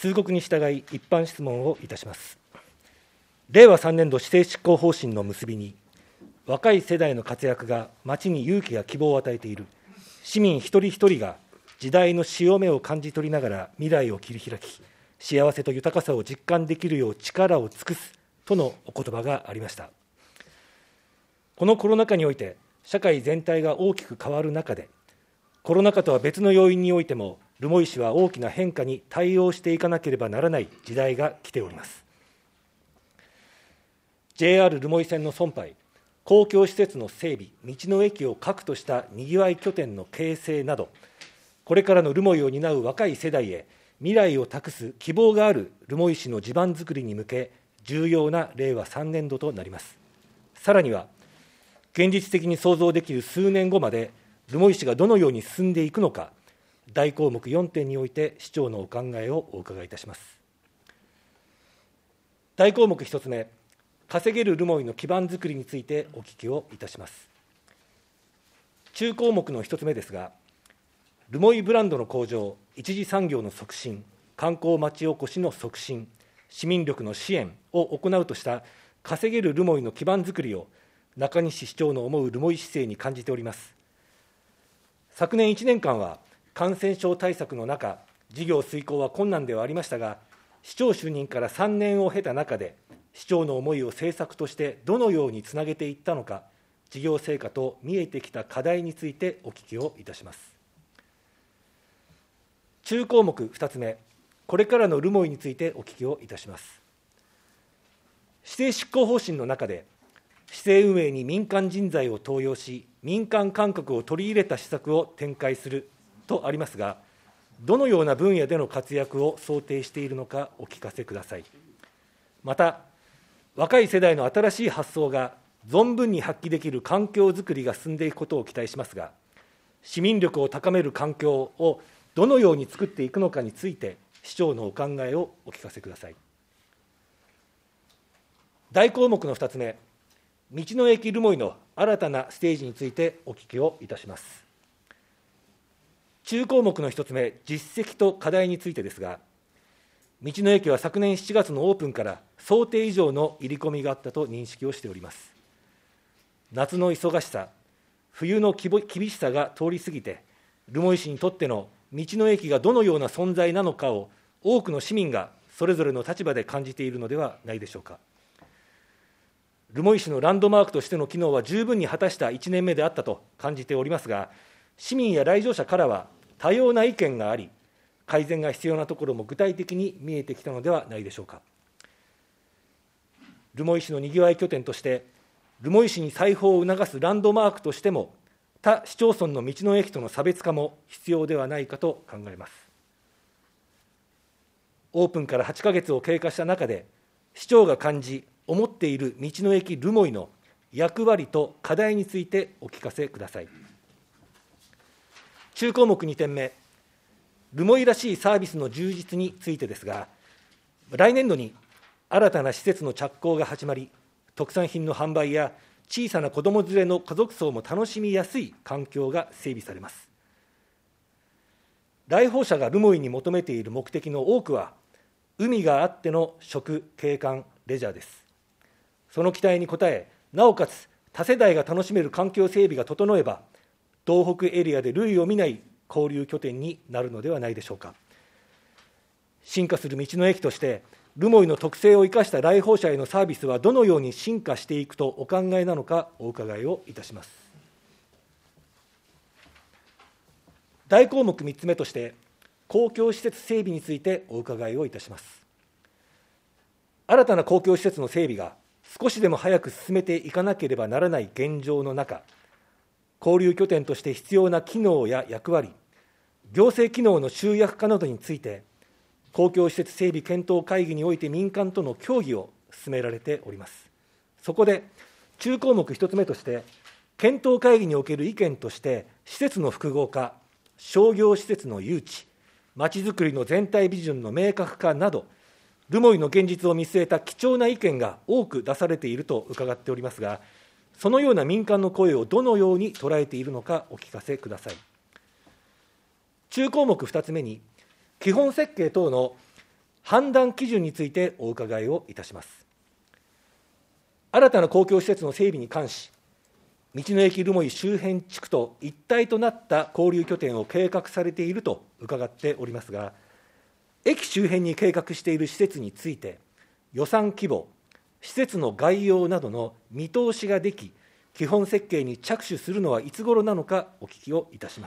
通告に従い一般質問をいたします。令和3年度施政執行方針の結びに、若い世代の活躍が町に勇気や希望を与えている。市民一人一人が時代の潮目を感じ取りながら未来を切り開き、幸せと豊かさを実感できるよう力を尽くすとのお言葉がありました。このコロナ禍において、社会全体が大きく変わる中で、コロナ禍とは別の要因においても、留萌市は大きな変化に対応していかなければならない時代が来ております。JR 留萌線の存廃、公共施設の整備、道の駅を核としたにぎわい拠点の形成など、これからの留萌を担う若い世代へ未来を託す希望がある留萌市の地盤づくりに向け、重要な令和3年度となります。さらには、現実的に想像できる数年後まで、留萌市がどのように進んでいくのか、大項目4点において市長のお考えをお伺いいたします。大項目1つ目、稼げる留萌の基盤づくりについてお聞きをいたします。中項目の1つ目ですが、留萌ブランドの向上、一次産業の促進、観光町おこしの促進、市民力の支援を行うとした稼げる留萌の基盤づくりを中西市長の思う留萌市政に感じております。昨年1年間は感染症対策の中、事業遂行は困難ではありましたが、市長就任から3年を経た中で、市長の思いを政策としてどのようにつなげていったのか、事業成果と見えてきた課題についてお聞きをいたします。中項目2つ目、これからの留萌についてお聞きをいたします。市政執行方針の中で、市政運営に民間人材を登用し、民間感覚を取り入れた施策を展開するとありますが、どのような分野での活躍を想定しているのかお聞かせください。また、若い世代の新しい発想が存分に発揮できる環境づくりが進んでいくことを期待しますが、市民力を高める環境をどのように作っていくのかについて、市長のお考えをお聞かせください。大項目の2つ目、道の駅留萌の新たなステージについてお聞きをいたします。中項目の1つ目、実績と課題についてですが、道の駅は昨年7月のオープンから想定以上の入り込みがあったと認識をしております。夏の忙しさ、冬の厳しさが通り過ぎて、留萌市にとっての道の駅がどのような存在なのかを多くの市民がそれぞれの立場で感じているのではないでしょうか。留萌市のランドマークとしての機能は十分に果たした1年目であったと感じておりますが、市民や来場者からは多様な意見があり、改善が必要なところも具体的に見えてきたのではないでしょうか。留萌市のにぎわい拠点として、留萌市に再訪を促すランドマークとしても、他市町村の道の駅との差別化も必要ではないかと考えます。オープンから8ヶ月を経過した中で、市長が感じ、思っている道の駅留萌の役割と課題についてお聞かせください。中項目2点目、留萌らしいサービスの充実についてですが、来年度に新たな施設の着工が始まり、特産品の販売や小さな子ども連れの家族層も楽しみやすい環境が整備されます。来訪者が留萌に求めている目的の多くは、海があっての食、景観、レジャーです。その期待に応え、なおかつ多世代が楽しめる環境整備が整えば、東北エリアで類を見ない交流拠点になるのではないでしょうか。進化する道の駅として、留萌の特性を生かした来訪者へのサービスはどのように進化していくとお考えなのか、お伺いをいたします。大項目3つ目として、公共施設整備についてお伺いをいたします。新たな公共施設の整備が少しでも早く進めていかなければならない現状の中、交流拠点として必要な機能や役割、行政機能の集約化などについて、公共施設整備検討会議において民間との協議を進められております。そこで、中項目1つ目として、検討会議における意見として、施設の複合化、商業施設の誘致、まちづくりの全体ビジョンの明確化など、留萌の現実を見据えた貴重な意見が多く出されていると伺っておりますが、そのような民間の声をどのように捉えているのかお聞かせください。中項目2つ目に、基本設計等の判断基準についてお伺いをいたします。新たな公共施設の整備に関し、道の駅留萌周辺地区と一体となった交流拠点を計画されていると伺っておりますが、駅周辺に計画している施設について、予算規模、施設の概要などの見通しができ、基本設計に着手するのはいつ頃なのかお聞きをいたします。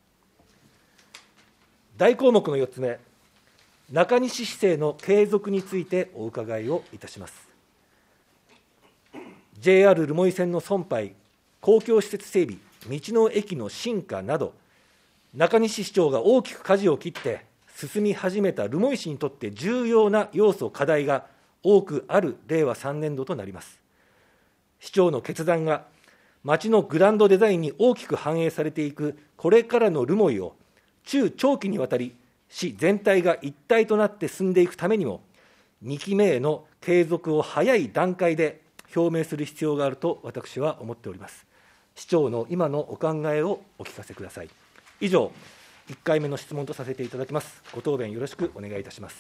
大項目の4つ目、中西市政の継続についてお伺いをいたします。JR 留萌線の存廃、公共施設整備、道の駅の進化など、中西市長が大きく舵を切って進み始めた留萌市にとって重要な要素、課題が多くある令和3年度となります。市長の決断が町のグランドデザインに大きく反映されていくこれからの留萌を中長期にわたり市全体が一体となって進んでいくためにも、2期目への継続を早い段階で表明する必要があると私は思っております。市長の今のお考えをお聞かせください。以上、1回目の質問とさせていただきます。ご答弁よろしくお願いいたします。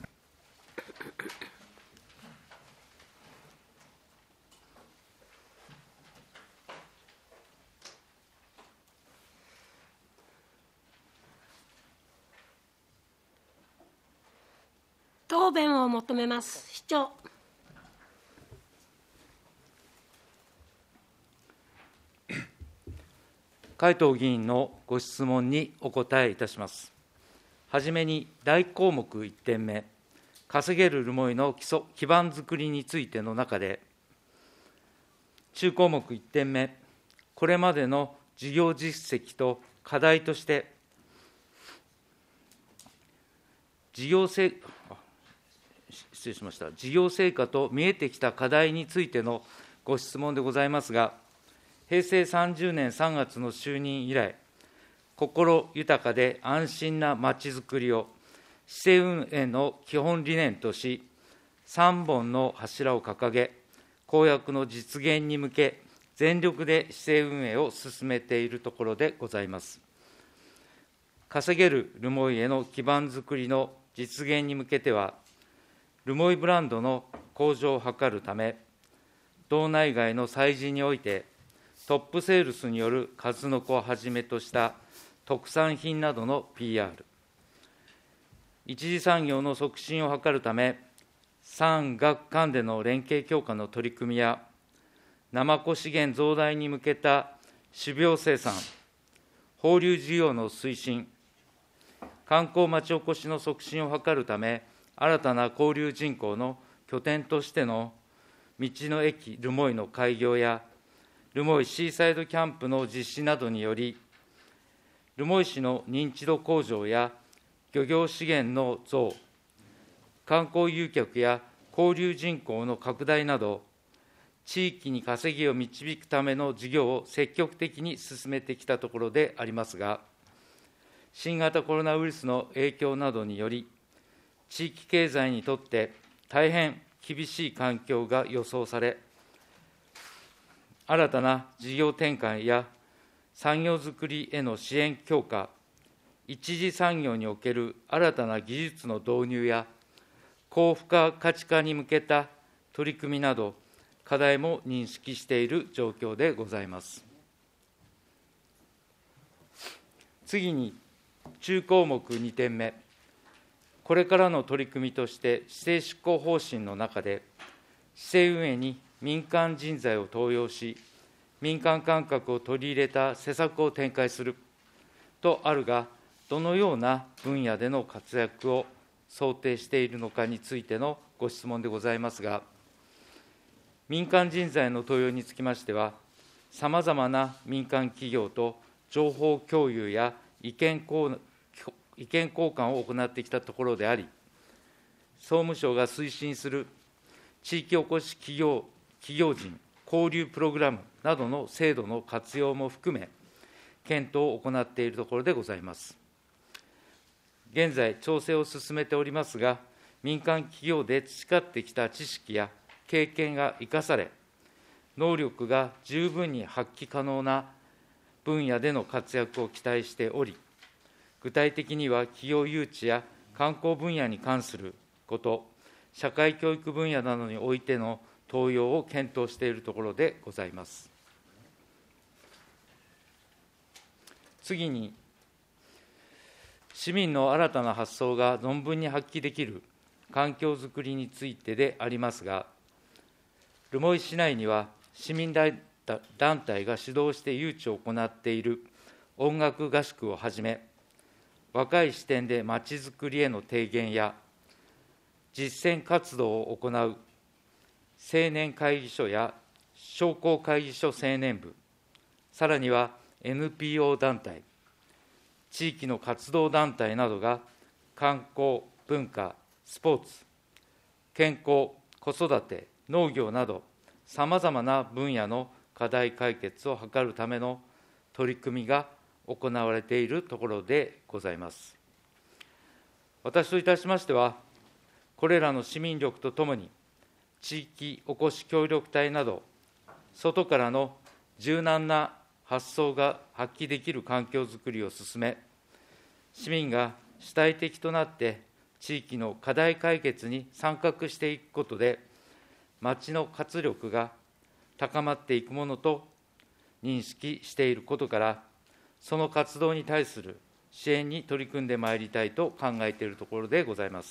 答弁を求めます。市長。 海藤議員のご質問にお答えいたします。はじめに大項目1点目、稼げる留萌の基盤づくりについての中で、中項目1点目、これまでの事業実績と課題として、事業成果と見えてきた課題についてのご質問でございますが、平成30年3月の就任以来、心豊かで安心なまちづくりを市政運営の基本理念とし、3本の柱を掲げ、公約の実現に向け、全力で市政運営を進めているところでございます。稼げる留萌への基盤づくりの実現に向けては、留萌ブランドの向上を図るため、道内外の催事において、トップセールスによる数の子をはじめとした特産品などの PR、一次産業の促進を図るため、産学官での連携強化の取り組みや、ナマコ資源増大に向けた種苗生産、放流事業の推進、観光町おこしの促進を図るため、新たな交流人口の拠点としての道の駅留萌の開業や、留萌シーサイドキャンプの実施などにより、留萌市の認知度向上や漁業資源の増、観光誘客や交流人口の拡大など、地域に稼ぎを導くための事業を積極的に進めてきたところでありますが、新型コロナウイルスの影響などにより、地域経済にとって大変厳しい環境が予想され、新たな事業展開や産業づくりへの支援強化、一次産業における新たな技術の導入や、高付加価値化に向けた取り組みなど、課題も認識している状況でございます。次に、中項目2点目、これからの取り組みとして、市政執行方針の中で、市政運営に民間人材を登用し、民間感覚を取り入れた施策を展開するとあるが、どのような分野での活躍を想定しているのかについてのご質問でございますが、民間人材の登用につきましては、さまざまな民間企業と情報共有や意見交換を行ってきたところであり、総務省が推進する地域おこし企業人交流プログラムなどの制度の活用も含め、検討を行っているところでございます。現在、調整を進めておりますが、民間企業で培ってきた知識や経験が生かされ、能力が十分に発揮可能な分野での活躍を期待しており、具体的には企業誘致や観光分野に関すること、社会教育分野などにおいての登用を検討しているところでございます。次に、市民の新たな発想が存分に発揮できる環境づくりについてでありますが、留萌市内には市民団体が主導して誘致を行っている音楽合宿をはじめ、若い視点でまちづくりへの提言や、実践活動を行う青年会議所や商工会議所青年部、さらには NPO 団体、地域の活動団体などが観光、文化、スポーツ、健康、子育て、農業など、さまざまな分野の課題解決を図るための取り組みが行われているところでございます。私といたしましては、これらの市民力とともに、地域おこし協力隊など、外からの柔軟な発想が発揮できる環境づくりを進め、市民が主体的となって地域の課題解決に参画していくことで、町の活力が高まっていくものと認識していることから、その活動に対する支援に取り組んでまいりたいと考えているところでございます。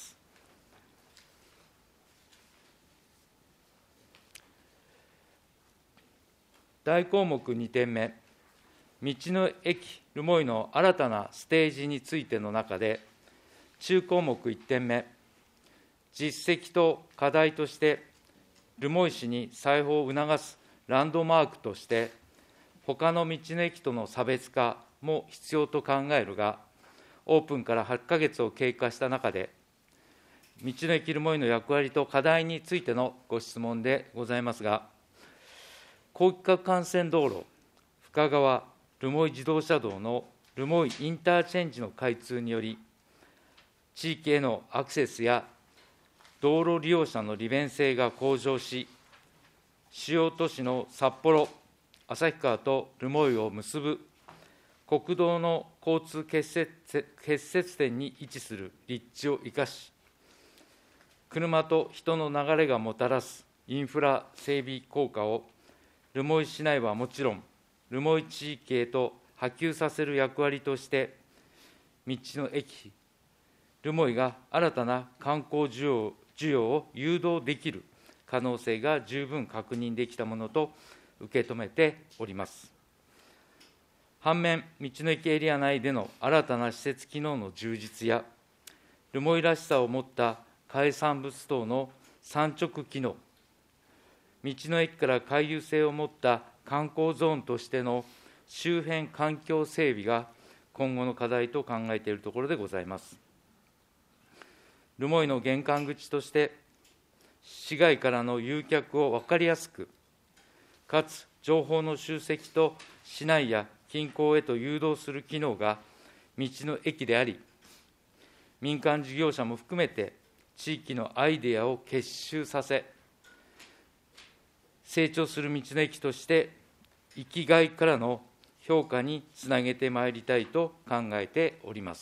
大項目2点目、道の駅留萌の新たなステージについての中で、中項目1点目、実績と課題として、留萌市に再訪を促すランドマークとして、他の道の駅との差別化も必要と考えるが、オープンから8ヶ月を経過した中で、道の駅留萌の役割と課題についてのご質問でございますが、広域各幹線道路、深川留萌自動車道の留萌インターチェンジの開通により、地域へのアクセスや道路利用者の利便性が向上し、主要都市の札幌、旭川と留萌を結ぶ国道の交通結節点に位置する立地を生かし、車と人の流れがもたらすインフラ整備効果を留萌市内はもちろん、留萌地域へと波及させる役割として、道の駅留萌が新たな観光需要を誘導できる可能性が十分確認できたものと受け止めております。反面、道の駅エリア内での新たな施設機能の充実や、留萌らしさを持った海産物等の産直機能、道の駅から回遊性を持った観光ゾーンとしての周辺環境整備が今後の課題と考えているところでございます。留萌の玄関口として、市外からの誘客を分かりやすく、かつ情報の集積と市内や近郊へと誘導する機能が道の駅であり、民間事業者も含めて地域のアイデアを結集させ、成長する道の駅として生きがいからの評価につなげてまいりたいと考えております。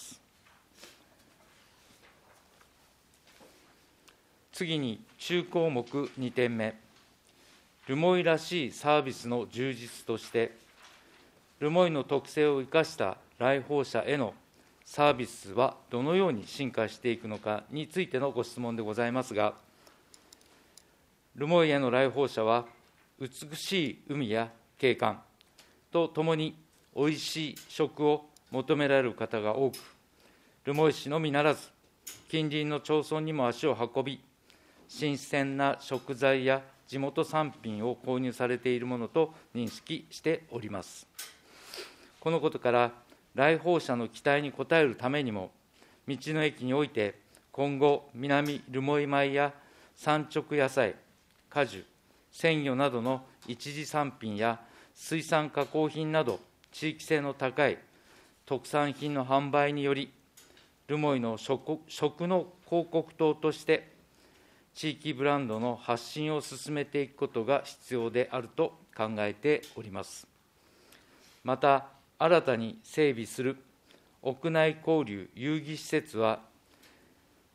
次に中項目2点目、留萌らしいサービスの充実として、留萌の特性を生かした来訪者へのサービスはどのように進化していくのかについてのご質問でございますが、留萌への来訪者は、美しい海や景観とともにおいしい食を求められる方が多く、留萌市のみならず、近隣の町村にも足を運び、新鮮な食材や地元産品を購入されているものと認識しております。このことから、来訪者の期待に応えるためにも、道の駅において、今後、南留萌米や産直野菜、果樹、鮮魚などの一次産品や水産加工品など、地域性の高い特産品の販売により、留萌の食の広告塔として、地域ブランドの発信を進めていくことが必要であると考えております。また、新たに整備する屋内交流遊戯施設は、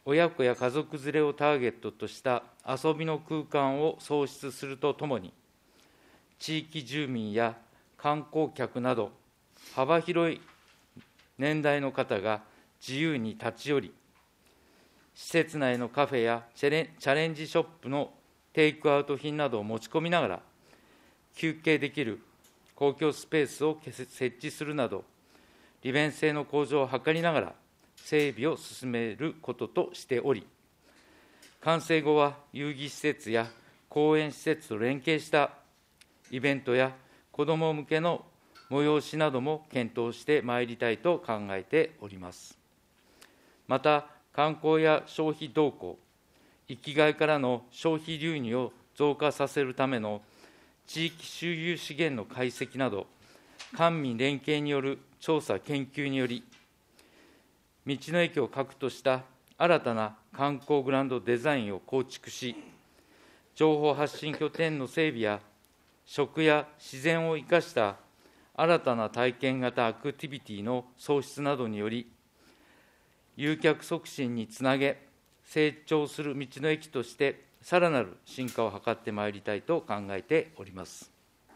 親子や家族連れをターゲットとした遊びの空間を創出するとともに、地域住民や観光客など、幅広い年代の方が自由に立ち寄り、施設内のカフェやチャレンジショップのテイクアウト品などを持ち込みながら、休憩できる公共スペースを設置するなど、利便性の向上を図りながら、整備を進めることとしており、完成後は遊戯施設や公園施設と連携したイベントや子ども向けの催しなども検討してまいりたいと考えております。また、観光や消費動向、域外からの消費流入を増加させるための地域周遊資源の解析など、官民連携による調査・研究により、道の駅を核とした新たな観光グランドデザインを構築し、情報発信拠点の整備や、食や自然を生かした新たな体験型アクティビティの創出などにより、誘客促進につなげ、成長する道の駅として、さらなる進化を図ってまいりたいと考えております。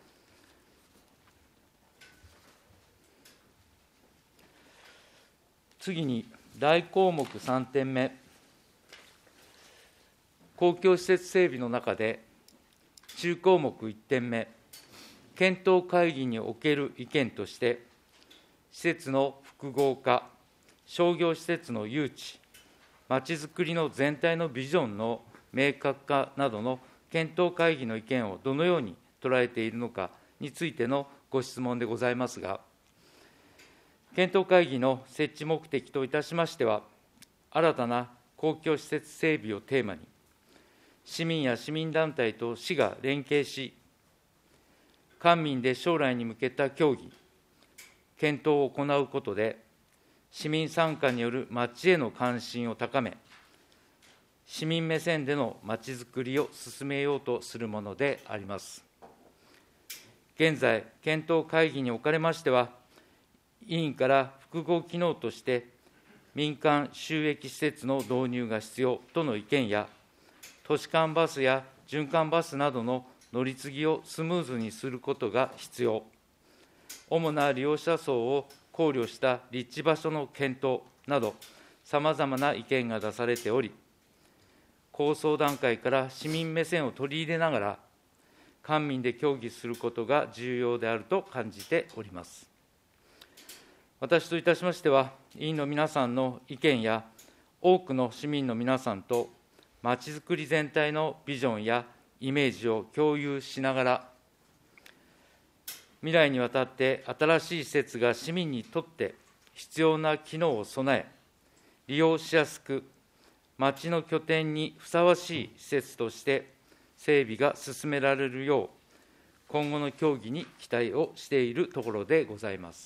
次に、大項目3点目、公共施設整備の中で、中項目1点目、検討会議における意見として、施設の複合化、商業施設の誘致、まちづくりの全体のビジョンの明確化などの検討会議の意見をどのように捉えているのかについてのご質問でございますが、検討会議の設置目的といたしましては、新たな公共施設整備をテーマに、市民や市民団体と市が連携し、官民で将来に向けた協議、検討を行うことで、市民参加による町への関心を高め、市民目線でのまちづくりを進めようとするものであります。現在、検討会議におかれましては、委員から複合機能として、民間収益施設の導入が必要との意見や、都市間バスや循環バスなどの乗り継ぎをスムーズにすることが必要、主な利用者層を考慮した立地場所の検討など、さまざまな意見が出されており、構想段階から市民目線を取り入れながら、官民で協議することが重要であると感じております。私といたしましては、委員の皆さんの意見や、多くの市民の皆さんと、まちづくり全体のビジョンやイメージを共有しながら、未来にわたって新しい施設が市民にとって必要な機能を備え、利用しやすく、町の拠点にふさわしい施設として整備が進められるよう、今後の協議に期待をしているところでございます。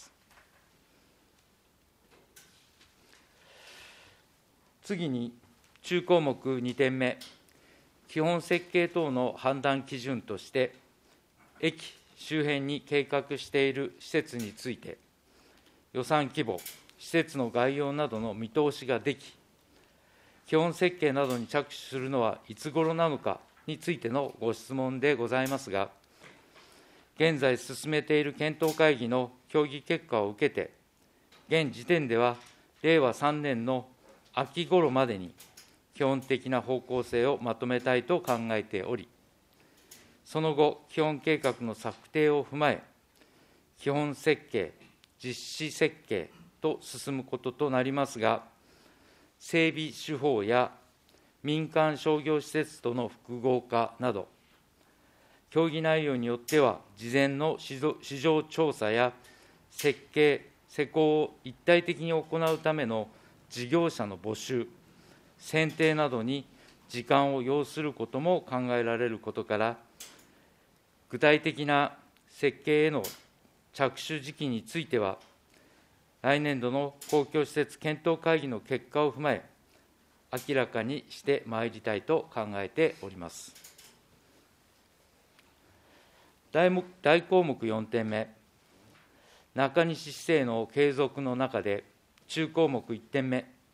次に、中項目2点目、基本設計等の判断基準として、駅周辺に計画している施設について、予算規模、施設の概要などの見通しができ、基本設計などに着手するのはいつ頃なのかについてのご質問でございますが、現在進めている検討会議の協議結果を受けて、現時点では令和3年の秋頃までに基本的な方向性をまとめたいと考えており、その後、基本計画の策定を踏まえ、基本設計、実施設計と進むこととなりますが、整備手法や民間商業施設との複合化など、協議内容によっては、事前の市場調査や設計、施工を一体的に行うための事業者の募集、選定などに時間を要することも考えられることから、具体的な設計への着手時期については、来年度の公共施設検討会議の結果を踏まえ、明らかにしてまいりたいと考えております。大項目4点目、中西市政の継続の中で、中項目1点目、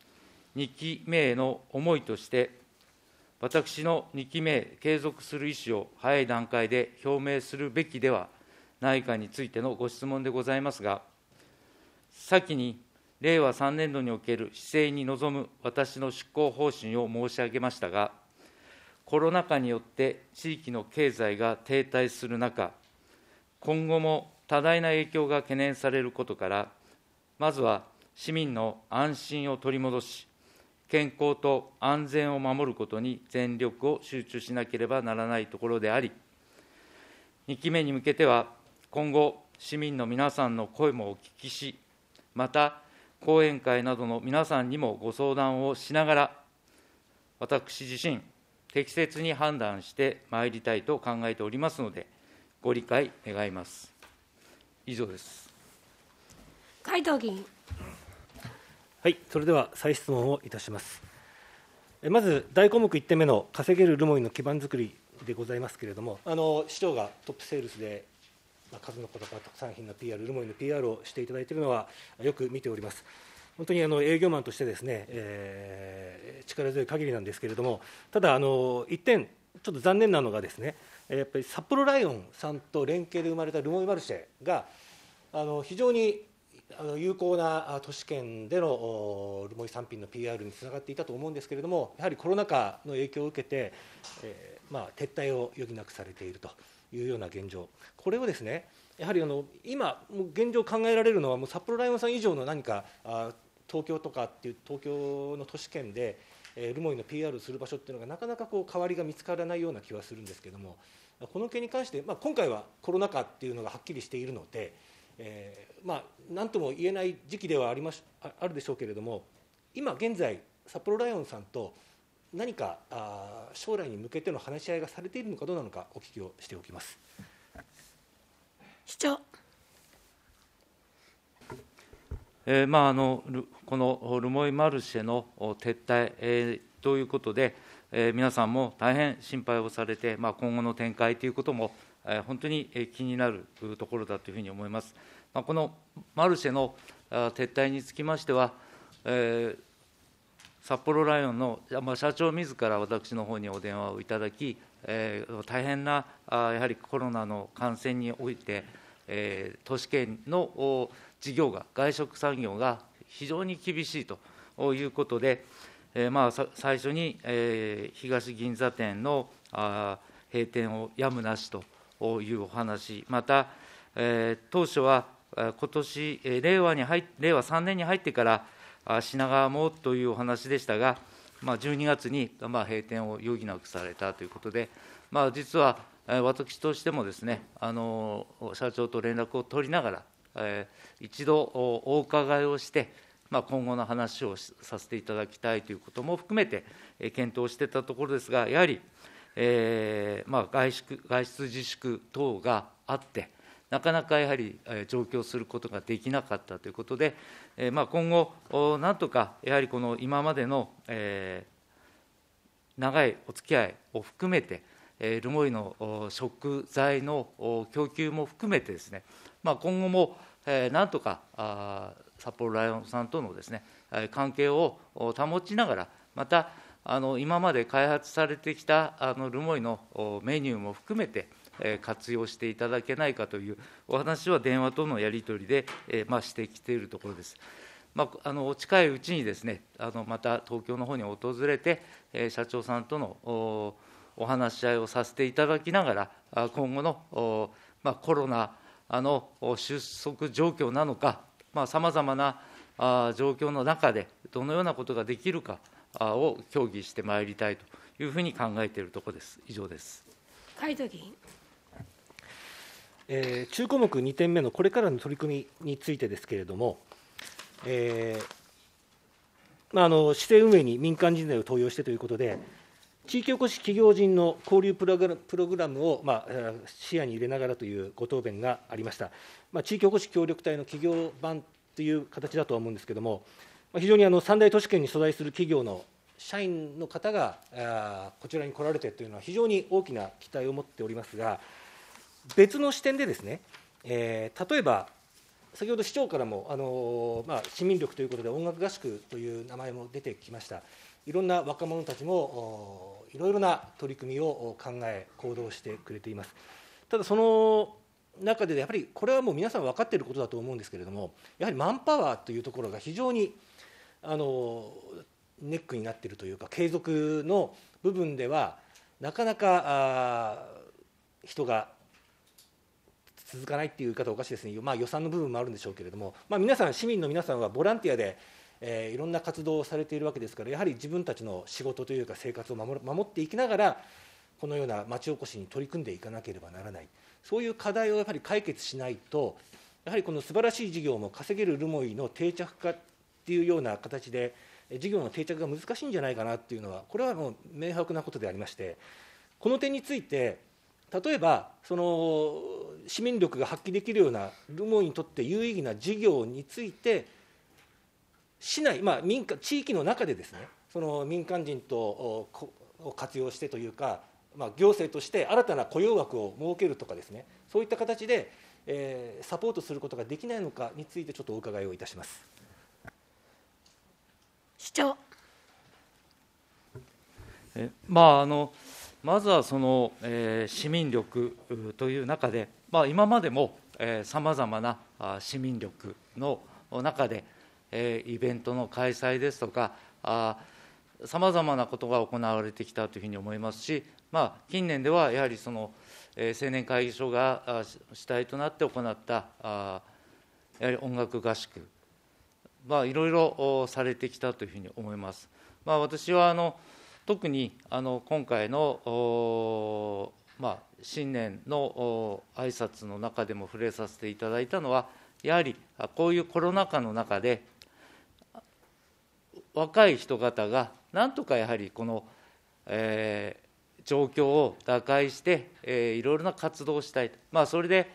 2期目への思いとして、私の2期目へ継続する意思を早い段階で表明するべきではないかについてのご質問でございますが、先に令和3年度における市政に臨む私の出航方針を申し上げましたが、コロナ禍によって地域の経済が停滞する中、今後も多大な影響が懸念されることから、まずは市民の安心を取り戻し、健康と安全を守ることに全力を集中しなければならないところであり、2期目に向けては、今後、市民の皆さんの声もお聞きし、また、後援会などの皆さんにもご相談をしながら、私自身、適切に判断してまいりたいと考えておりますので、ご理解願います。以上です。 海藤議員。 はい、それでは再質問をいたします。まず、大項目1点目の稼げる留萌の基盤づくりでございますけれども、市長がトップセールスで、数の子とか特産品の PR、留萌の PR をしていただいているのはよく見ております。本当に営業マンとしてですね、力強い限りなんですけれども、ただ一点、ちょっと残念なのがですね、やっぱり札幌ライオンさんと連携で生まれた留萌マルシェが、非常に有効な都市圏での留萌産品の PR につながっていたと思うんですけれども、やはりコロナ禍の影響を受けて、撤退を余儀なくされているというような現状、これをですね、やはり今、現状考えられるのは、もう札幌ライオンさん以上の何か、東京とかっていう東京の都市圏で、留萌の PR をする場所っていうのがなかなか代わりが見つからないような気はするんですけれども、この件に関して、今回はコロナ禍っていうのがはっきりしているので、何とも言えない時期ではあるでしょうけれども、今現在札幌ライオンさんと何か将来に向けての話し合いがされているのかどうなのかお聞きをしておきます。 市長。 この留萌マルシェの撤退、ということで、皆さんも大変心配をされて、今後の展開ということも、本当に気になるところだというふうに思います。このマルシェの撤退につきましては、札幌ライオンの社長自ら私の方にお電話をいただき、大変なやはりコロナの感染において、都市圏の事業が、外食産業が非常に厳しいということで、最初に東銀座店の閉店をやむなしというお話、また当初は今年令和3年に入ってから品川もというお話でしたが、12月に閉店を余儀なくされたということで、実は私としてもですね、社長と連絡を取りながら、一度お伺いをして、今後の話をさせていただきたいということも含めて検討していたところですが、やはり、外出自粛等があって、なかなかやはり上京することができなかったということで、今後、なんとかやはりこの今までの長いお付き合いを含めて、留萌の食材の供給も含めてですね、今後もなんとか札幌ライオンさんとのですね、関係を保ちながら、また今まで開発されてきた留萌のメニューも含めて活用していただけないかというお話は電話とのやり取りでしてきているところです。近いうちにですね、また東京の方に訪れて、社長さんとのお話し合いをさせていただきながら、今後のコロナの収束状況なのか、さまざまな状況の中で、どのようなことができるかを協議してまいりたいというふうに考えているところです。以上です。 海藤議員。 中項目2点目のこれからの取り組みについてですけれども、市政運営に民間人材を登用してということで、地域おこし企業人の交流プログラムを視野に入れながらというご答弁がありました。地域おこし協力隊の企業版という形だとは思うんですけれども、非常に三大都市圏に所在する企業の社員の方がこちらに来られてというのは、非常に大きな期待を持っておりますが、別の視点でですね、例えば先ほど市長からも市民力ということで音楽合宿という名前も出てきました。いろんな若者たちもいろいろな取り組みを考え行動してくれています。ただその中でやっぱりこれはもう皆さん分かっていることだと思うんですけれども、やはりマンパワーというところが非常にネックになっているというか、継続の部分ではなかなか人が続かないっていう言い方はおかしいですね。予算の部分もあるんでしょうけれども、皆さん、市民の皆さんはボランティアで、いろんな活動をされているわけですから、やはり自分たちの仕事というか生活を守っていきながら、このような町おこしに取り組んでいかなければならない、そういう課題をやはり解決しないと、やはりこの素晴らしい事業も稼げる留萌の定着化っていうような形で、事業の定着が難しいんじゃないかなっていうのは、これはもう明白なことでありまして、この点について、例えばその市民力が発揮できるような留萌にとって有意義な事業について、市内、地域の中でですね、その民間人を活用してというか、行政として新たな雇用枠を設けるとかですね、そういった形で、サポートすることができないのかについて、ちょっとお伺いをいたします。 市長。 まずはその、市民力という中で、今までもさまざまな市民力の中で、イベントの開催ですとか、さまざまなことが行われてきたというふうに思いますし、近年ではやはりその、青年会議所が主体となって行ったやはり音楽合宿、いろいろされてきたというふうに思います。私は特に今回の新年の挨拶の中でも触れさせていただいたのは、やはりこういうコロナ禍の中で、若い人方がなんとかやはりこの、状況を打開して、いろいろな活動をしたい、それで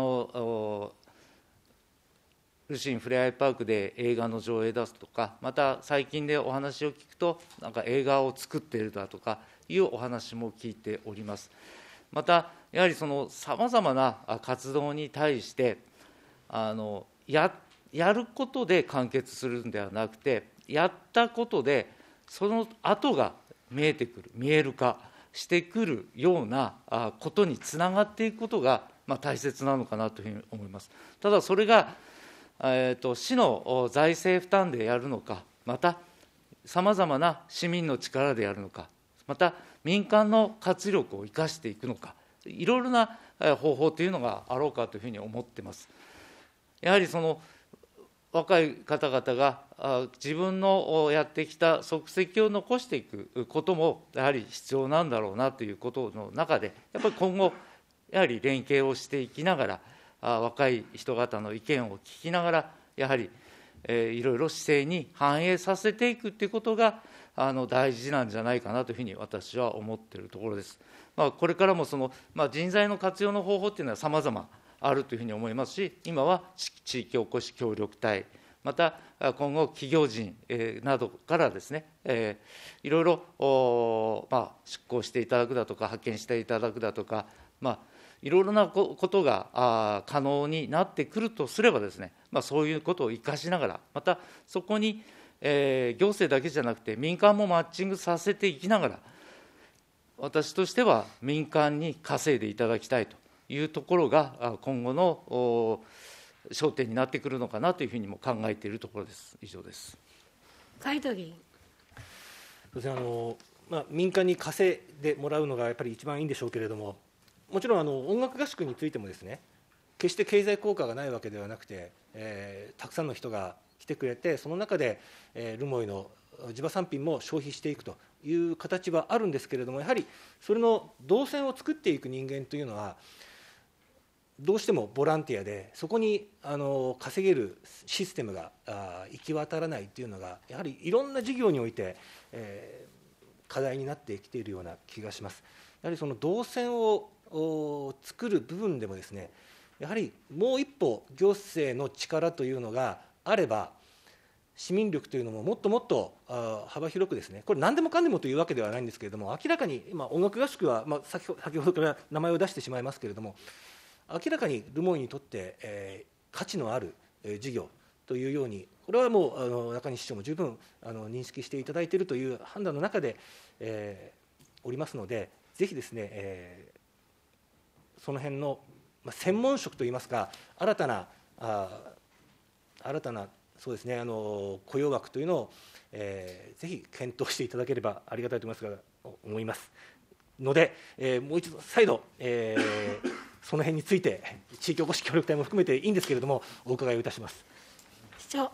ルシンふれあいパークで映画の上映だとか、また最近でお話を聞くと、なんか映画を作っているだとかいうお話も聞いております。また、やはりそのさまざまな活動に対して、やることで完結するんではなくて、やったことで、その後が見える化してくるようなことにつながっていくことが大切なのかなというふうに思います。ただ、それが市の財政負担でやるのか、またさまざまな市民の力でやるのか、また民間の活力を生かしていくのか、いろいろな方法というのがあろうかというふうに思っています。やはりその若い方々が自分のやってきた足跡を残していくこともやはり必要なんだろうなということの中で、やっぱり今後、やはり連携をしていきながら、若い人方の意見を聞きながら、やはりいろいろ市政に反映させていくということが大事なんじゃないかなというふうに私は思っているところです。これからもその、人材の活用の方法というのはさまざまあるというふうに思いますし、今は地域おこし協力隊、また今後、企業人などからですね、いろいろ出向していただくだとか、派遣していただくだとか、いろいろなことが可能になってくるとすればですね、そういうことを生かしながら、またそこに行政だけじゃなくて民間もマッチングさせていきながら、私としては民間に稼いでいただきたいというところが今後の焦点になってくるのかなというふうにも考えているところです。以上です。 海藤議員。 そうですね、民間に稼いでもらうのがやっぱり一番いいんでしょうけれども、もちろん音楽合宿についてもですね、決して経済効果がないわけではなくて、たくさんの人が来てくれて、その中で、留萌の地場産品も消費していくという形はあるんですけれども、やはりそれの動線を作っていく人間というのは、どうしてもボランティアで、そこに稼げるシステムが行き渡らないというのが、やはりいろんな事業において、課題になってきているような気がします。やはりその動線を作る部分でもですね、やはりもう一歩行政の力というのがあれば、市民力というのももっともっと幅広くですね、これ何でもかんでもというわけではないんですけれども、明らかに今音楽合宿は、先ほどから名前を出してしまいますけれども、明らかに留萌にとって、 価値のある事業というように、これはもう中西市長も十分認識していただいているという判断の中で、おりますので、ぜひですね、その辺の専門職といいますか、新たなそうですね、雇用枠というのを、ぜひ検討していただければありがたいと思いますので、もう一度再度、その辺について地域おこし協力隊も含めていいんですけれども、お伺いをいたします。 市長。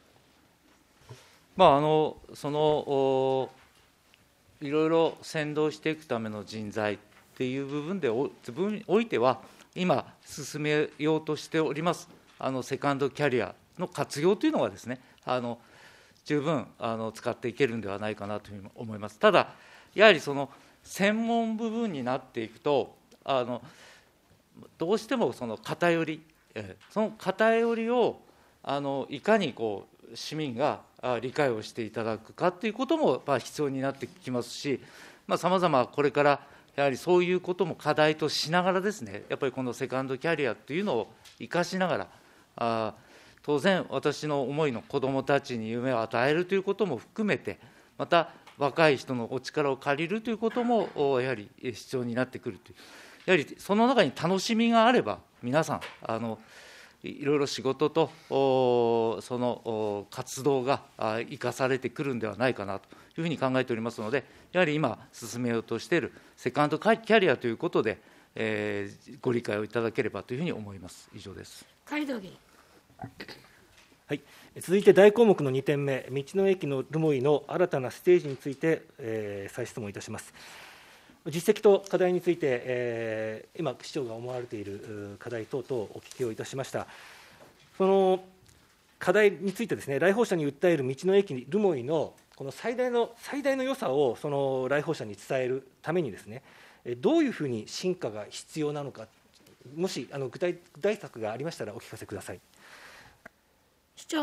いろいろ先導していくための人材っていう部分においては、今、進めようとしておりますセカンドキャリアの活用というのはですね、十分使っていけるんではないかなというふうに思います。ただ、やはりその専門部分になっていくと、どうしてもその偏りをいかに市民が理解をしていただくかということも必要になってきますし、さまざまこれからやはりそういうことも課題としながらですね、やっぱりこのセカンドキャリアというのを生かしながら、当然、私の思いの子どもたちに夢を与えるということも含めて、また若い人のお力を借りるということもやはり必要になってくるという、やはりその中に楽しみがあれば、皆さん、いろいろ仕事とその活動が生かされてくるんではないかなというふうに考えておりますので、やはり今、進めようとしているセカンドキャリアということで、ご理解をいただければというふうに思います。以上です。 海道議員。 はい、続いて大項目の2点目、道の駅の留萌の新たなステージについて、再質問いたします。実績と課題について、今、市長が思われている課題等々お聞きをいたしました。その課題についてですね、来訪者に訴える道の駅留萌のこの最大の良さをその来訪者に伝えるためにですね、どういうふうに進化が必要なのか、もし具体策がありましたらお聞かせください。 市長。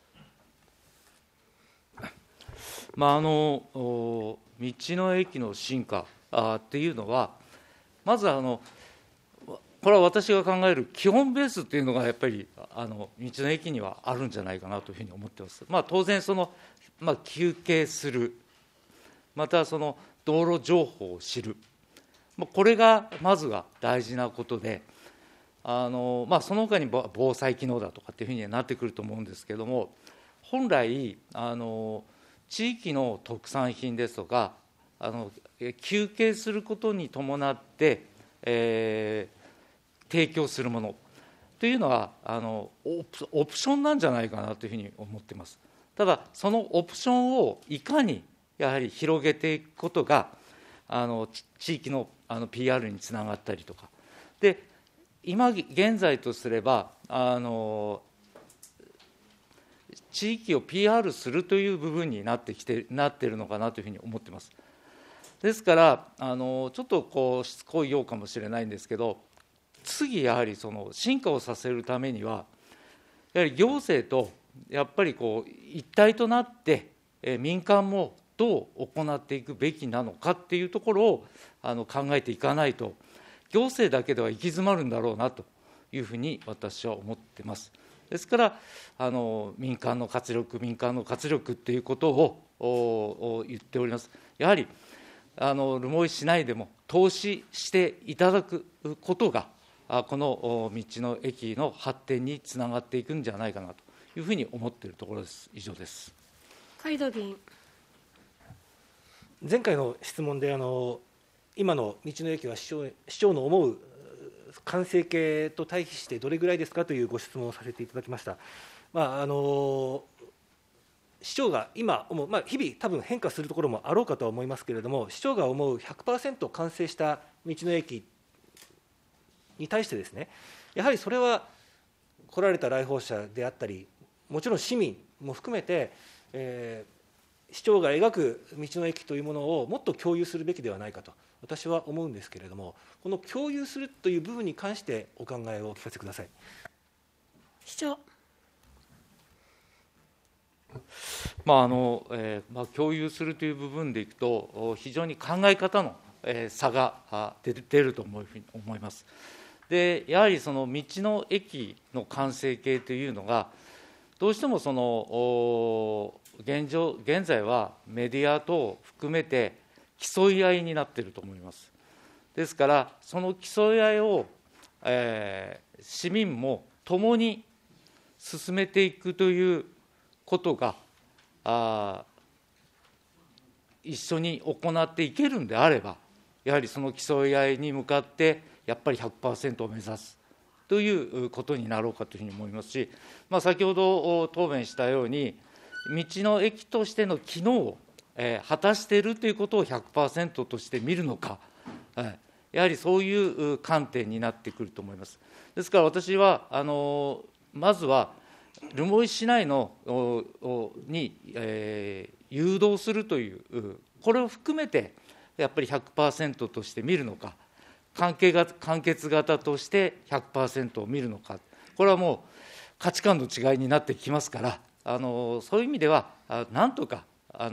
道の駅の進化っていうのは、まずこれは私が考える基本ベースっていうのがやっぱり道の駅にはあるんじゃないかなというふうに思っています。当然休憩する、またその道路情報を知る、これがまずは大事なことで、その他に防災機能だとかっていうふうにはなってくると思うんですけれども、本来地域の特産品ですとか休憩することに伴って、提供するものというのはオプションなんじゃないかなというふうに思っています。ただ、そのオプションをいかにやはり広げていくことが地域のPR につながったりとかで、今現在とすれば地域を PR するという部分になっているのかなというふうに思っています。ですからちょっとしつこいようかもしれないんですけど、次やはりその進化をさせるためには、やはり行政とやっぱり一体となって民間もどう行っていくべきなのかっていうところを考えていかないと、行政だけでは行き詰まるんだろうなというふうに私は思っています。ですから民間の活力っていうことを言っております。やはり留萌市内でも投資していただくことがこの道の駅の発展につながっていくんじゃないかなというふうに思っているところです。以上です。 海道議員。 前回の質問で今の道の駅は市長の思う完成形と対比してどれぐらいですかというご質問をさせていただきました。市長が今思う、日々多分変化するところもあろうかとは思いますけれども、市長が思う 100% 完成した道の駅に対してですね、やはりそれは来られた来訪者であったり、もちろん市民も含めて、市長が描く道の駅というものをもっと共有するべきではないかと私は思うんですけれども、この共有するという部分に関してお考えをお聞かせください。 市長。 共有するという部分でいくと、非常に考え方の差が出ると思います。 でやはりその道の駅の完成形というのが、どうしてもその現在はメディア等を含めて競い合いになっていると思います。ですから、その競い合いを、市民も共に進めていくということが、一緒に行っていけるんであれば、やはりその競い合いに向かって、やっぱり 100% を目指すということになろうかというふうに思いますし、先ほど答弁したように、道の駅としての機能を、果たしているということを 100% として見るのか、やはりそういう観点になってくると思います。ですから私は、まずは留萌市内のに、誘導するという、これを含めて、やっぱり 100% として見るのか、完結型として 100% を見るのか、これはもう価値観の違いになってきますから、そういう意味では、なんとか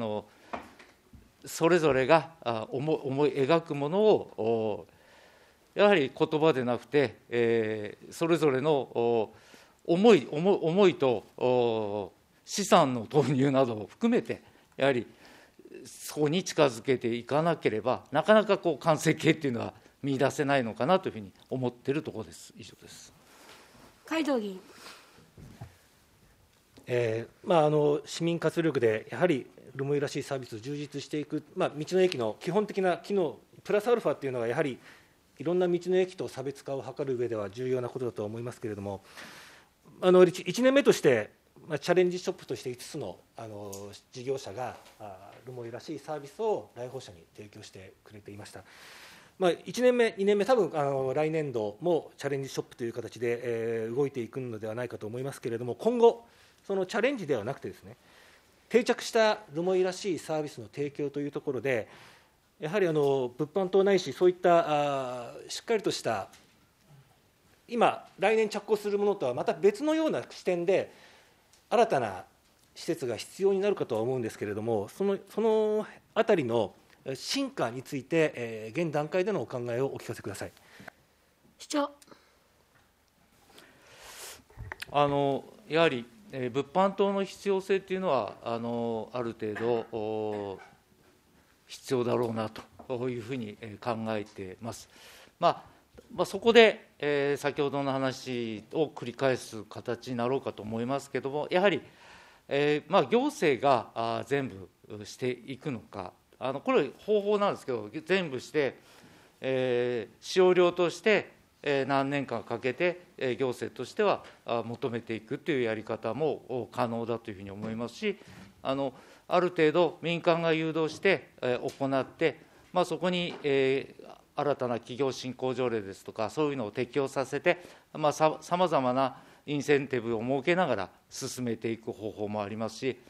それぞれが思い描くものを、やはり言葉でなくて、それぞれの思いと資産の投入などを含めて、やはりそこに近づけていかなければ、なかなか完成形というのは見出せないのかなというふうに思っているところです。以上です。 海藤議員。 市民活力でやはり留萌らしいサービスを充実していく、道の駅の基本的な機能プラスアルファというのがやはりいろんな道の駅と差別化を図る上では重要なことだと思いますけれども、1年目としてチャレンジショップとして5つの事業者が留萌らしいサービスを来訪者に提供してくれていました。1年目、2年目、多分来年度もチャレンジショップという形で、動いていくのではないかと思いますけれども、今後、そのチャレンジではなくてですね、定着した留萌らしいサービスの提供というところで、やはり物販等ないし、そういったしっかりとした今、来年着工するものとはまた別のような視点で、新たな施設が必要になるかとは思うんですけれども、そのあたりの進化について、現段階でのお考えをお聞かせください。 市長。 やはり物販等の必要性というのは、ある程度必要だろうなというふうに考えています。そこで、先ほどの話を繰り返す形になろうかと思いますけれども、やはり、行政が全部していくのか、これ、方法なんですけど、全部して、使用料として、何年間かけて、行政としては求めていくというやり方も可能だというふうに思いますし、ある程度、民間が誘導して、行って、そこに、新たな企業振興条例ですとか、そういうのを適用させて、さまざまなインセンティブを設けながら進めていく方法もありますし、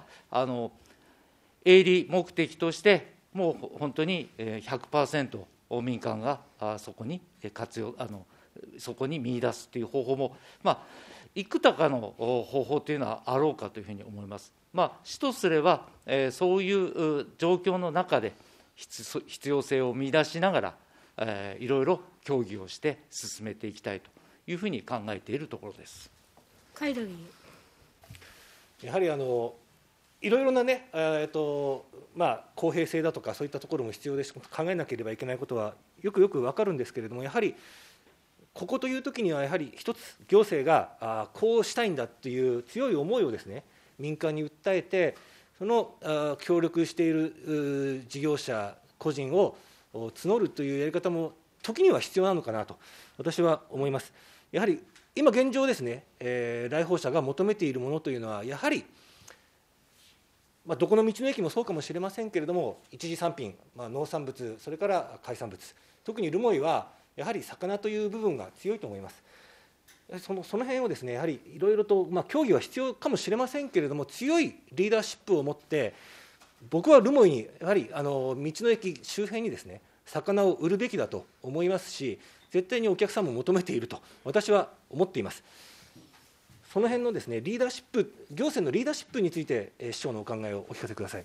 営利目的として、もう本当に 100% 民間がそこにそこに見出すという方法も、幾多かの方法というのはあろうかというふうに思います。市とすれば、そういう状況の中で、必要性を見出しながら、いろいろ協議をして進めていきたいというふうに考えているところです。 海藤議員。 やはりいろいろなね、公平性だとかそういったところも必要です。考えなければいけないことはよく分かるんですけれども、やはりここという時にはやはり一つ行政がこうしたいんだという強い思いをですね、民間に訴えて、その協力している事業者個人を募るというやり方も時には必要なのかなと私は思います。やはり今現状ですね、来訪者が求めているものというのはやはりどこの道の駅もそうかもしれませんけれども、一次産品、農産物、それから海産物、特に留萌はやはり魚という部分が強いと思います。その辺をですね、やはりいろいろと、協議は必要かもしれませんけれども、強いリーダーシップを持って、僕は留萌にやはり道の駅周辺にですね、魚を売るべきだと思いますし、絶対にお客さんも求めていると私は思っています。その辺のですね、リーダーシップ、行政のリーダーシップについて、市長のお考えをお聞かせください。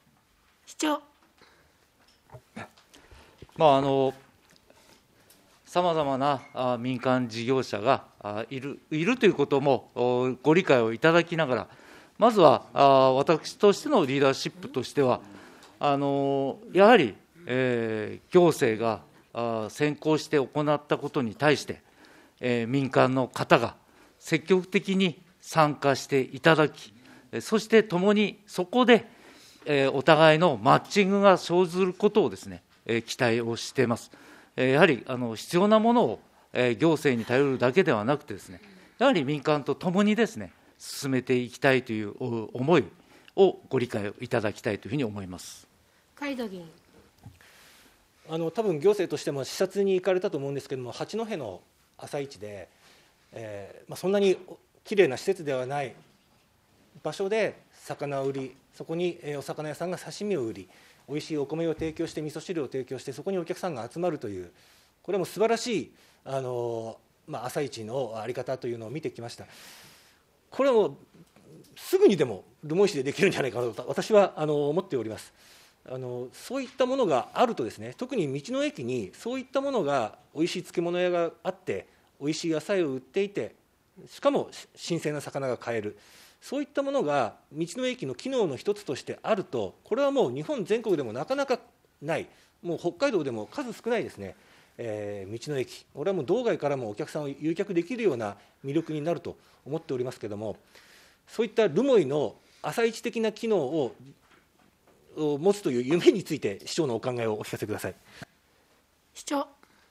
市長。 さまざまな民間事業者がいるということもご理解をいただきながら、まずは私としてのリーダーシップとしては、やはり行政が先行して行ったことに対して、民間の方が積極的に参加していただき、そしてともにそこでお互いのマッチングが生ずることをですね、期待をしています。やはり必要なものを行政に頼るだけではなくてですね、やはり民間とともにですね、進めていきたいという思いをご理解をいただきたいというふうに思います。 海渡議員。 多分行政としても視察に行かれたと思うんですけれども、八戸の朝市で、そんなにきれいな施設ではない場所で魚を売り、そこにお魚屋さんが刺身を売り、おいしいお米を提供して、味噌汁を提供して、そこにお客さんが集まるという、これも素晴らしい朝市の在り方というのを見てきました。これはもうすぐにでも留萌市でできるんじゃないかなと私は思っております。そういったものがあるとですね、特に道の駅にそういったものが、おいしい漬物屋があって、おいしい野菜を売っていて、しかも新鮮な魚が買える、そういったものが道の駅の機能の一つとしてあると、これはもう日本全国でもなかなかない、もう北海道でも数少ないですね、道の駅、これはもう道外からもお客さんを誘客できるような魅力になると思っておりますけれども、そういった留萌の朝市的な機能を持つという夢について、市長のお考えをお聞かせください。 市長。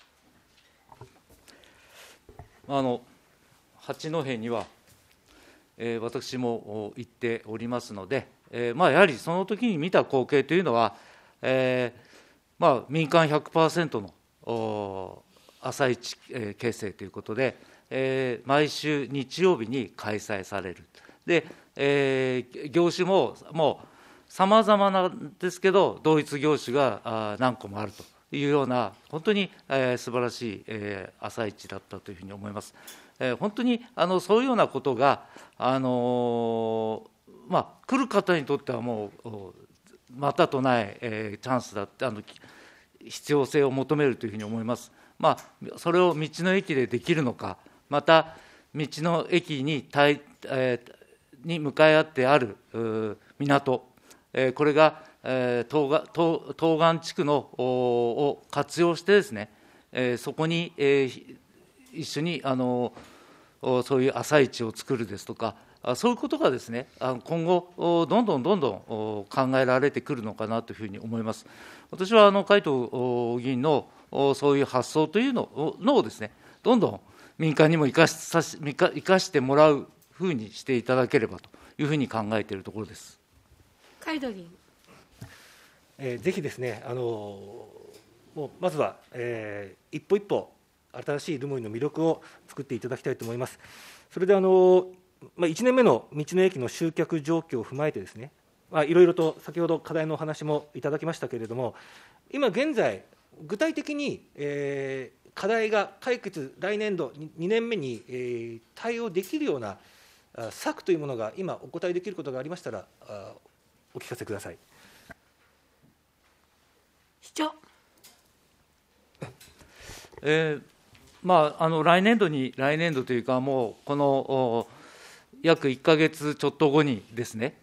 八戸には、私も行っておりますので、やはりその時に見た光景というのは、民間 100% の朝市形成ということで、毎週日曜日に開催される。で、業種ももうさまざまなんですけど、同一業種が何個もあるというような、本当に素晴らしい朝市だったというふうに思います。本当にそういうようなことが、来る方にとってはもうまたとないチャンスだって、必要性を求めるというふうに思います。それを道の駅でできるのか、また道の駅に向かい合ってある港、これが東岸地区を活用してですね、そこに一緒にそういう朝市を作るですとか、そういうことがですね、今後どんどん考えられてくるのかなというふうに思います。私は海藤議員のそういう発想というのをですね、どんどん民間にも生かしてもらうふうにしていただければというふうに考えているところです。 海渡議員。 ぜひですね、もうまずは、一歩一歩新しい留萌の魅力を作っていただきたいと思います。それで1年目の道の駅の集客状況を踏まえてですね、いろいろと先ほど課題のお話もいただきましたけれども、今現在具体的に、課題が解決、来年度2年目に、対応できるような策というものが今お答えできることがありましたらお聞かせください。 市長。 来年度というか、もうこの約1か月ちょっと後にですね、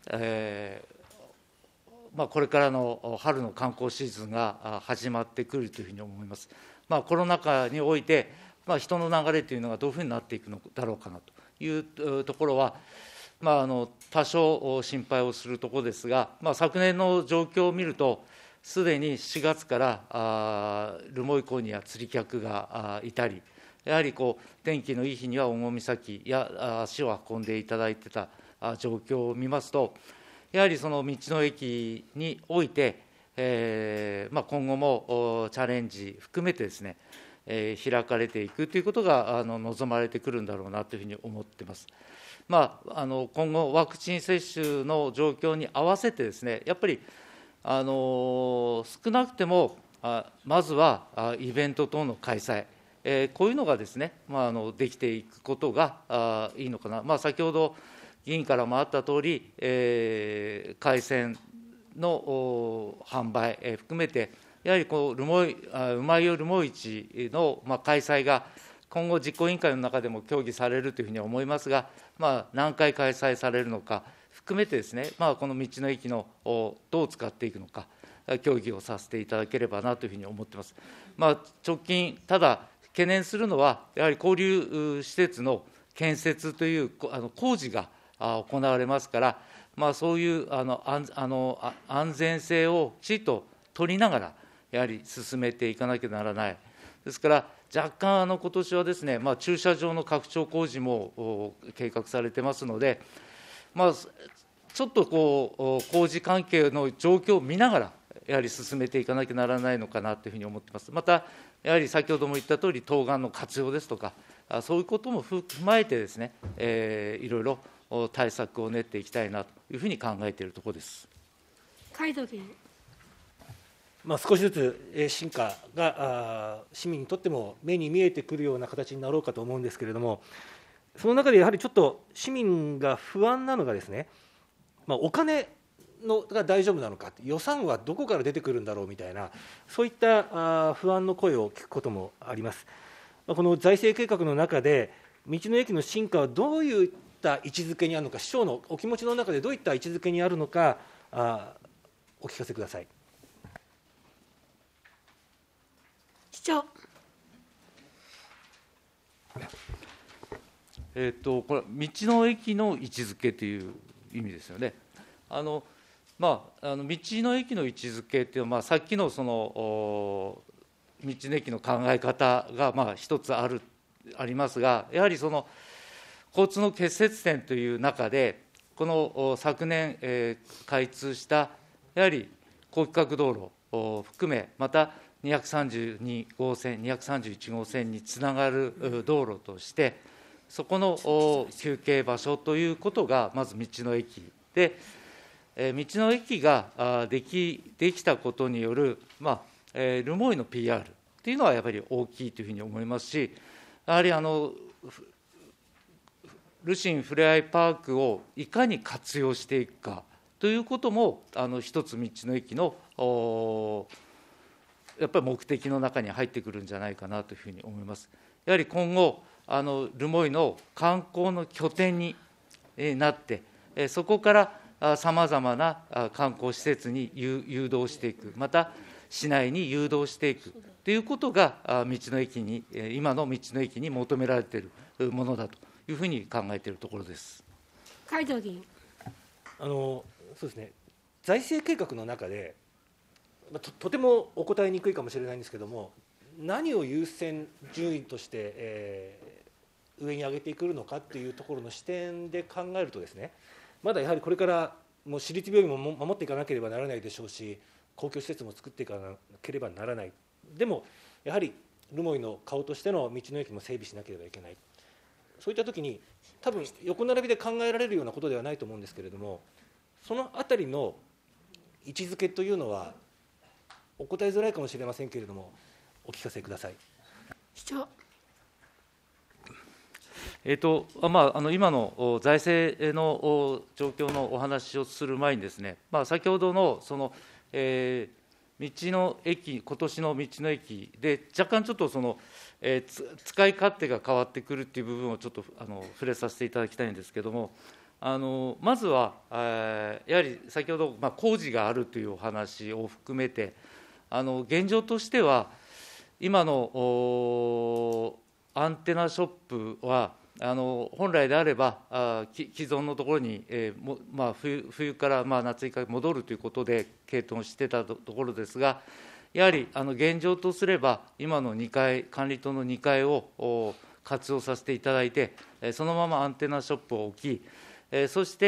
これからの春の観光シーズンが始まってくるというふうに思います。コロナ禍において、人の流れというのがどういうふうになっていくのだろうかなというところは、多少心配をするところですが、昨年の状況を見ると、すでに4月から留萌港には釣り客がいたり、やはり天気のいい日には大茂岬や足を運んでいただいてた状況を見ますと、やはりその道の駅において、今後もチャレンジ含めてですね、開かれていくということが望まれてくるんだろうなというふうに思っています。今後、ワクチン接種の状況に合わせてですね、やっぱり少なくてもまずはイベント等の開催、こういうのがですね、できていくことがいいのかな。先ほど議員からもあったとおり、海鮮の販売含めてやはりこううまいよ留萌市の開催が、今後、実行委員会の中でも協議されるというふうに思いますが、何回開催されるのか含めてですね、この道の駅のどう使っていくのか、協議をさせていただければなというふうに思っています。直近、ただ懸念するのは、やはり交流施設の建設という工事が行われますから、そういう安全性をきちっと取りながら、やはり進めていかなきゃならない。ですから、若干今年はですね、駐車場の拡張工事も計画されてますので、ちょっと工事関係の状況を見ながら、やはり進めていかなきゃならないのかなというふうに思っています。また、やはり先ほども言ったとおり、東岸の活用ですとか、そういうことも踏まえてですね、いろいろ対策を練っていきたいなというふうに考えているところです。 海藤議員。 少しずつ進化が市民にとっても目に見えてくるような形になろうかと思うんですけれども、その中でやはりちょっと市民が不安なのがですね、お金が大丈夫なのか、予算はどこから出てくるんだろうみたいな、そういった不安の声を聞くこともあります。この財政計画の中で、道の駅の進化はどういった位置づけにあるのか、市長のお気持ちの中でどういった位置づけにあるのか、お聞かせください。 市長。 これ、道の駅の位置づけという意味ですよね。道の駅の位置づけというのは、さっきのその道の駅の考え方が一つありますが、やはりその交通の結節点という中で、この昨年、開通したやはり高規格道路を含め、また232号線、231号線につながる道路として、そこの休憩場所ということが、まず道の駅で、道の駅ができたことによる、留萌の PR というのはやっぱり大きいというふうに思いますし、やはりルシンふれあいパークをいかに活用していくかということも、一つ道の駅のやっぱり目的の中に入ってくるんじゃないかなというふうに思います。やはり今後、留萌の観光の拠点になって、そこからさまざまな観光施設に誘導していく、また市内に誘導していくということが、道の駅に、今の道の駅に求められているものだというふうに考えているところです。 海藤議員。 そうですね、財政計画の中で、とてもお答えにくいかもしれないんですけれども、何を優先順位として、上に上げてくるのかというところの視点で考えるとですね、まだやはりこれからもう私立病院も守っていかなければならないでしょうし、公共施設も作っていかなければならない、でもやはり留萌の顔としての道の駅も整備しなければいけない、そういったときに、多分横並びで考えられるようなことではないと思うんですけれども、そのあたりの位置づけというのは、お答えづらいかもしれませんけれども、お聞かせください。 市長。 今の財政の状況のお話をする前にですね、先ほどのその、道の駅、今年の道の駅で、若干ちょっとその、使い勝手が変わってくるっていう部分をちょっと触れさせていただきたいんですけれども、まずは、やはり先ほど、工事があるというお話を含めて、現状としては、今のアンテナショップは、本来であれば、既存のところに、冬から夏にかけ戻るということで、系統してたところですが、やはり現状とすれば、今の2階、管理棟の2階を活用させていただいて、そのままアンテナショップを置き、そして、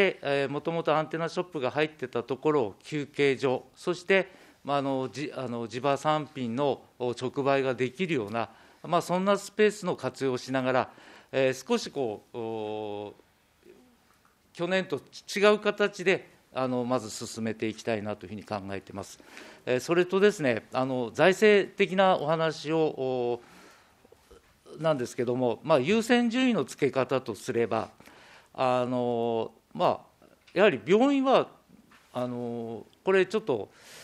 もともとアンテナショップが入ってたところを休憩所、そして地場産品の直売ができるような、そんなスペースの活用をしながら、少し去年と違う形でまず進めていきたいなというふうに考えています。それとですね、財政的なお話をなんですけども、優先順位のつけ方とすれば、やはり病院はこれちょっと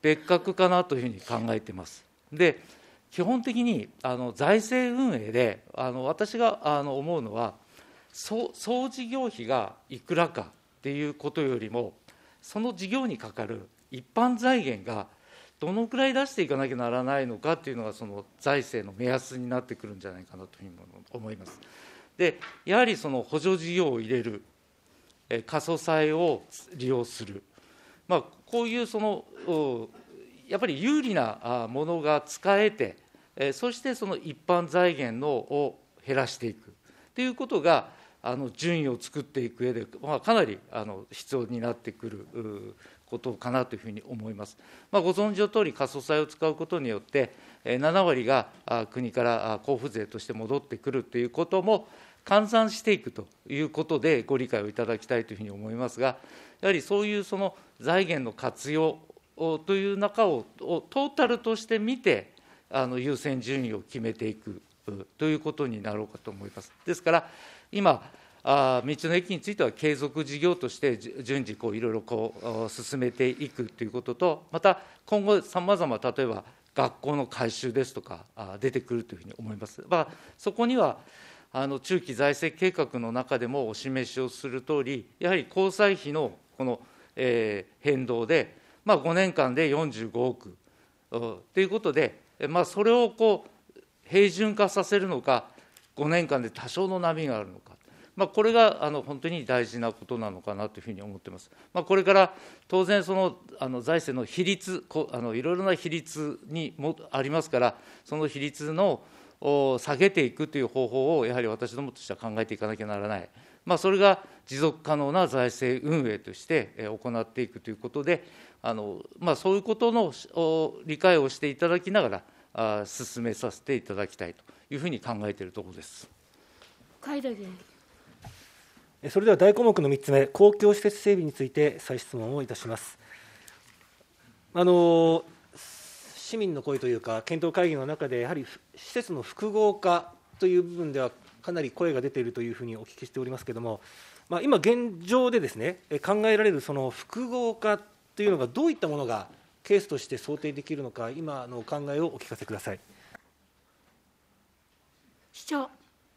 別格かなというふうに考えています。で、基本的に財政運営で私が思うのは、総事業費がいくらかっていうことよりも、その事業にかかる一般財源がどのくらい出していかなきゃならないのかっていうのが、その財政の目安になってくるんじゃないかなというふうに思います。で、やはりその補助事業を入れる、過疎債を利用する、こういうやっぱり有利なものが使えて、そしてその一般財源を減らしていくということが、順位を作っていく上で、かなり必要になってくることかなというふうに思います。ご存知のとおり、過疎債を使うことによって、7割が国から交付税として戻ってくるということも換算していくということで、ご理解をいただきたいというふうに思いますが、やはりそういうその財源の活用という中をトータルとして見て、優先順位を決めていくということになろうかと思います。ですから、今、道の駅については継続事業として順次いろいろ進めていくということと、また今後さまざま、例えば学校の改修ですとか出てくるというふうに思います。そこには中期財政計画の中でもお示しをするとおり、やはり交際費のこの変動で、5年間で45億ということで、それを平準化させるのか、5年間で多少の波があるのか、これが本当に大事なことなのかなというふうに思っています。これから当然、財政の比率、いろいろな比率にもありますから、その比率の下げていくという方法を、やはり私どもとしては考えていかなきゃならない、それが持続可能な財政運営として行っていくということで、そういうことの理解をしていただきながら、進めさせていただきたいというふうに考えているところです。 海田議員。 それでは大項目の3つ目、公共施設整備について再質問をいたします。市民の声というか、検討会議の中で、やはり施設の複合化という部分では、かなり声が出ているというふうにお聞きしておりますけれども、今、現状でですね、考えられるその複合化というのが、どういったものがケースとして想定できるのか、今のお考えをお聞かせください。 市長。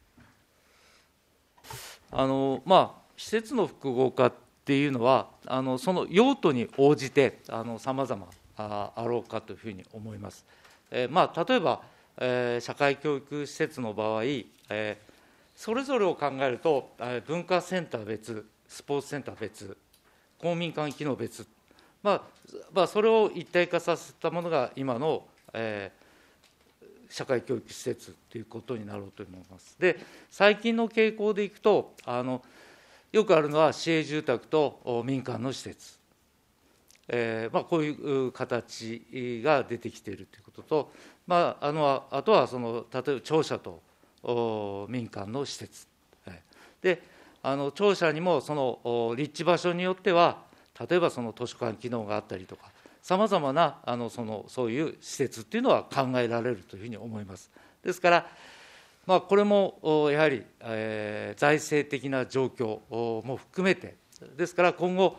施設の複合化っていうのは、その用途に応じてさまざまあろうかというふうに思います。例えば、社会教育施設の場合、それぞれを考えると、文化センター別、スポーツセンター別、公民館機能別、それを一体化させたものが今の、社会教育施設ということになろうと思います。で、最近の傾向でいくと、よくあるのは市営住宅と民間の施設、こういう形が出てきているということと、あとは例えば庁舎と民間の施設、で庁舎にもその立地場所によっては、例えばその図書館機能があったりとか、さまざまなそういう施設っていうのは考えられるというふうに思います。ですから、これもやはり、財政的な状況も含めて、ですから今後、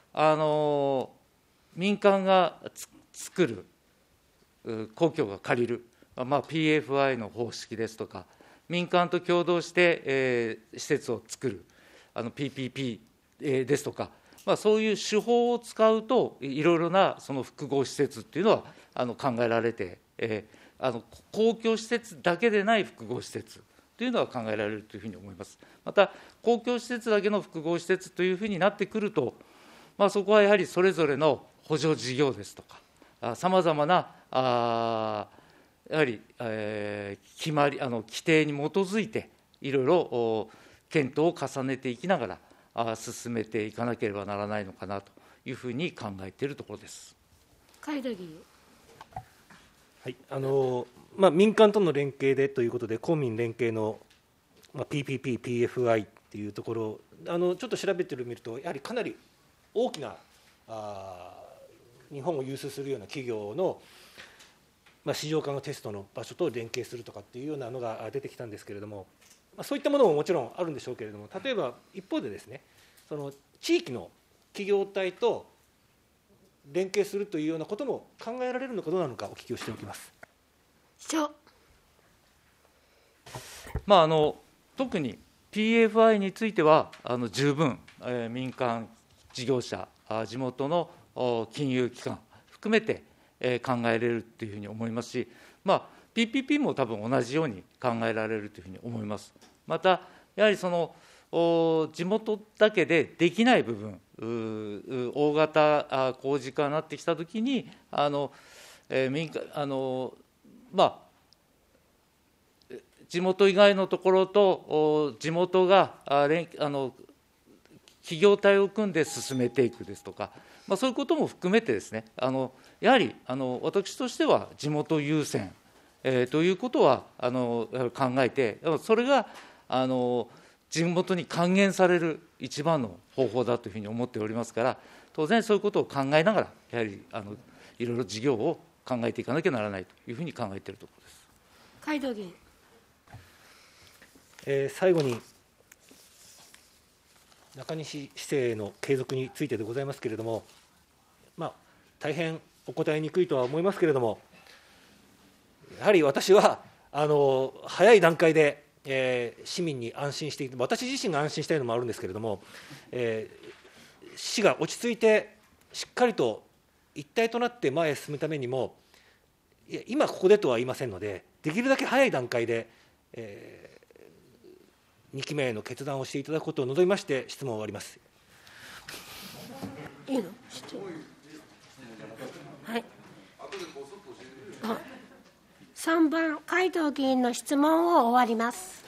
民間が作る、公共が借りる、PFI の方式ですとか、民間と共同して、施設を作る、PPP ですとか、そういう手法を使うと、いろいろなその複合施設っていうのは考えられて、公共施設だけでない複合施設というのは考えられるというふうに思います。また、公共施設だけの複合施設というふうになってくると、そこはやはりそれぞれの補助事業ですとか、さまざまなやはり、規定に基づいて、いろいろ検討を重ねていきながら、進めていかなければならないのかなというふうに考えているところです。 海田議員。 民間との連携でということで、公民連携の、PPP、PFI というところ、ちょっと調べてみると、やはりかなり大きな日本を有数するような企業の、市場化のテストの場所と連携するとかっていうようなのが出てきたんですけれども、そういったものももちろんあるんでしょうけれども、例えば一方でですね、その地域の企業体と連携するというようなことも考えられるのかどうなのかお聞きをしておきます。 市長。 特に PFI については十分、民間事業者、地元の金融機関含めて考えられるというふうに思いますし、PPP も多分同じように考えられるというふうに思います。また、やはり地元だけでできない部分、大型工事化になってきたときに、地元以外のところと地元が企業体を組んで進めていくですとか、そういうことも含めてですね、やはり私としては地元優先、ということは考えて、それが地元に還元される一番の方法だというふうに思っておりますから、当然そういうことを考えながら、やはりいろいろ事業を考えていかなきゃならないというふうに考えているところです。 海道議員。 最後に中西市政の継続についてでございますけれども、大変お答えにくいとは思いますけれども、やはり私は早い段階で、市民に安心して、私自身が安心したいのもあるんですけれども、市が落ち着いてしっかりと一体となって前へ進むためにも、今ここでとは言いませんので、できるだけ早い段階で、2期目への決断をしていただくことを望みまして質問を終わります。 いいの？はい。3番、海道議員の質問を終わります。